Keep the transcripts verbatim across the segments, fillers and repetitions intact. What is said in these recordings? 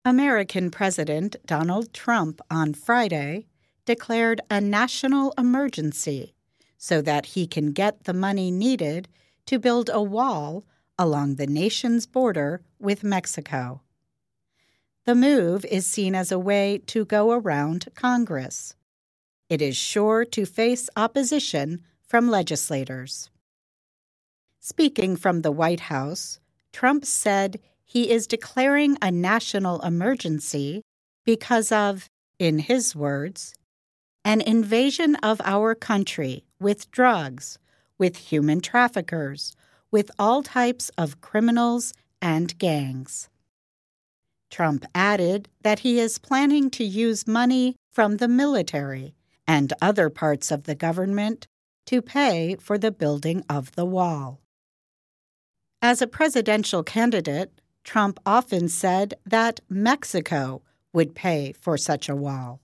American President Donald Trump on Friday declared a national emergency so that he can get the money needed to build a wall along the nation's border with Mexico. The move is seen as a way to go around Congress. It is sure to face opposition from legislators. Speaking from the White House, Trump said he is declaring a national emergency because of, in his words, an invasion of our country with drugs, with human traffickers, with all types of criminals and gangs. Trump added that he is planning to use money from the military and other parts of the government to pay for the building of the wall. As a presidential candidate, Trump often said that Mexico would pay for such a wall.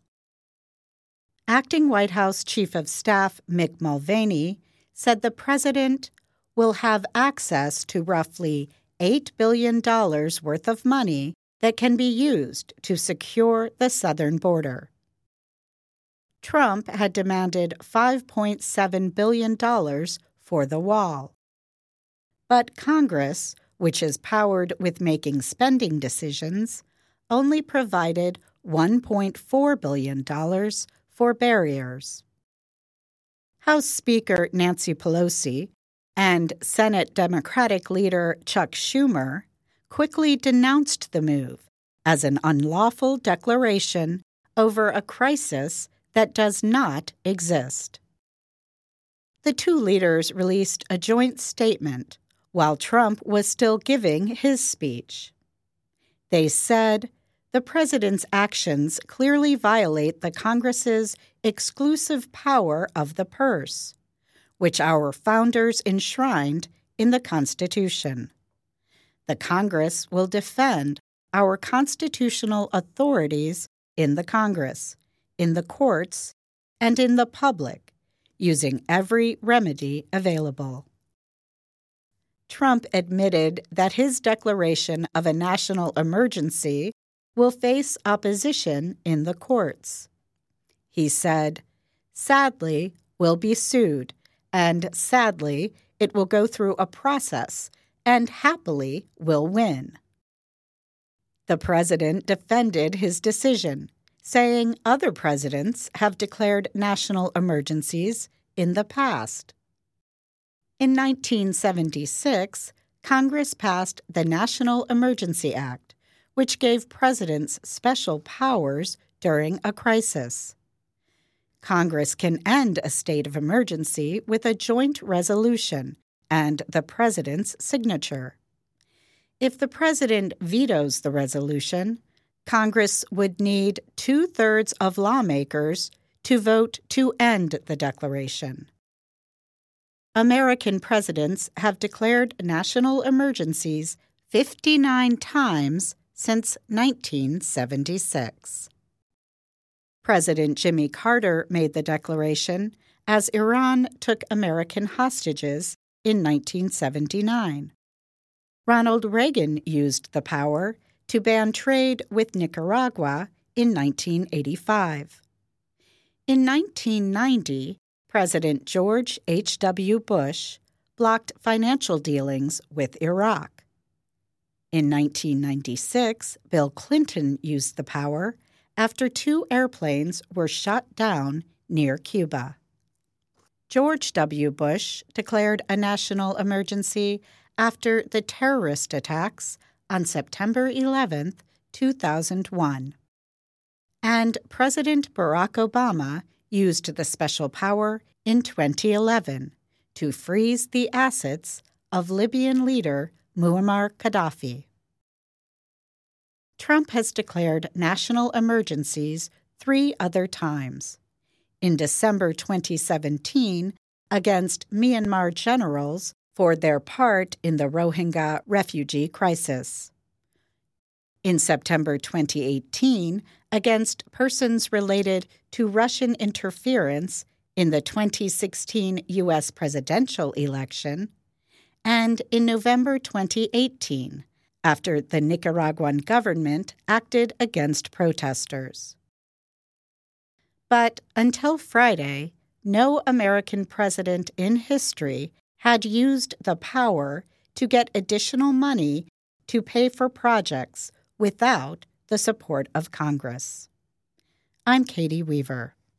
Acting White House Chief of Staff Mick Mulvaney said the president will have access to roughly eight billion dollars worth of money that can be used to secure the southern border. Trump had demanded five point seven billion dollars for the wall. But Congress, which is powered with making spending decisions, only provided one point four billion dollars for barriers. House Speaker Nancy Pelosi and Senate Democratic leader Chuck Schumer quickly denounced the move as an unlawful declaration over a crisis that does not exist. The two leaders released a joint statement while Trump was still giving his speech. They said, "The president's actions clearly violate the Congress's exclusive power of the purse, which our founders enshrined in the Constitution. The Congress will defend our constitutional authorities in the Congress, in the courts, and in the public, using every remedy available." Trump admitted that his declaration of a national emergency will face opposition in the courts. He said, "Sadly, we'll be sued, and sadly, it will go through a process, and happily will win." The president defended his decision, saying other presidents have declared national emergencies in the past. In nineteen seventy-six, Congress passed the National Emergency Act, which gave presidents special powers during a crisis. Congress can end a state of emergency with a joint resolution and the president's signature. If the president vetoes the resolution, Congress would need two-thirds of lawmakers to vote to end the declaration. American presidents have declared national emergencies fifty-nine times since nineteen seventy-six. President Jimmy Carter made the declaration as Iran took American hostages in nineteen seventy-nine. Ronald Reagan used the power to ban trade with Nicaragua in nineteen eighty-five. In nineteen ninety, President George H W Bush blocked financial dealings with Iraq. In nineteen ninety-six, Bill Clinton used the power after two airplanes were shot down near Cuba. George W. Bush declared a national emergency after the terrorist attacks on September eleventh, two thousand one. And President Barack Obama used the special power in twenty eleven to freeze the assets of Libyan leader Muammar Gaddafi. Trump has declared national emergencies three other times. In December twenty seventeen, against Myanmar generals for their part in the Rohingya refugee crisis. In September twenty eighteen, against persons related to Russian interference in the twenty sixteen U S presidential election, and in November twenty eighteen, after the Nicaraguan government acted against protesters. But until Friday, no American president in history had used the power to get additional money to pay for projects without the support of Congress. I'm Katie Weaver.